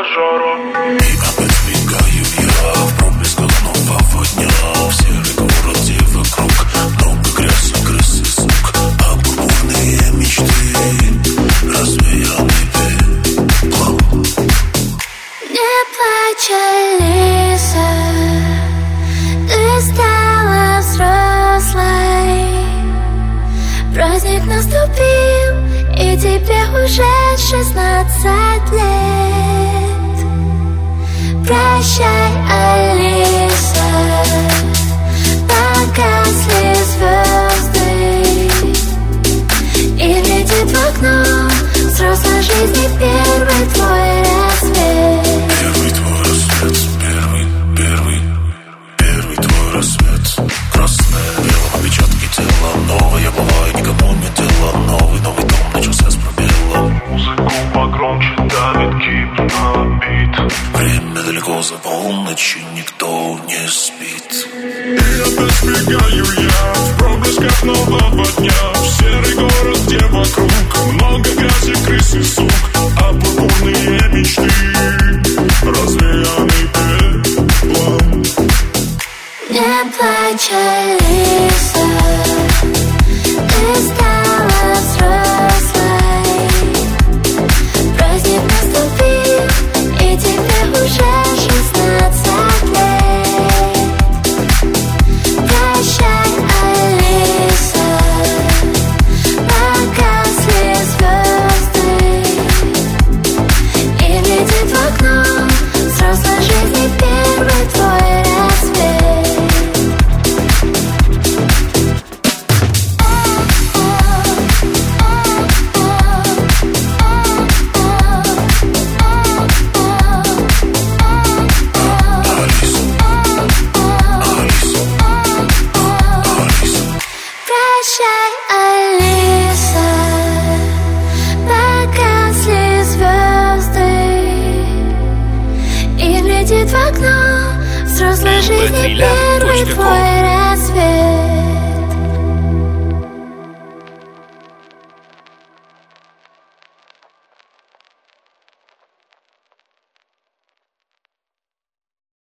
стажера. И опять мигаю я в проблесках нового дня. В серый город, где вокруг много грязи, крыс и сук. А пурпурные мечты развеяны пеплом. Не плачь, Алиса, ты стала взрослой. Праздник наступил, и тебе уже 16 лет. Прощай, Алиса, погасли звезды, и летит в окно взрослой жизни первый твой рассвет. Первый твой рассвет, первый твой рассвет. Красное, белое, отпечатки тела. Новая была, и никому не дело. Новый дом начался с пробела. Музыку погромче давит гипнобит. Время далеко за полночь, и никто не спит. И опять бегаю я в проблесках нового дня. В серый город, где вокруг много грязи, крыс и сук. А пурпурные мечты развеяны пеплом. Не плачь, Алиса, ты стала взрослой. Праздник наступил, и тебе уже 16 лет. Прощай, Алиса, погасли звезды, и летит в окно взрослой жизни первый твой рассвет. Прощай, Алиса, погасли звезды, и глядит в окно взрослой жизни первый твой рассвет.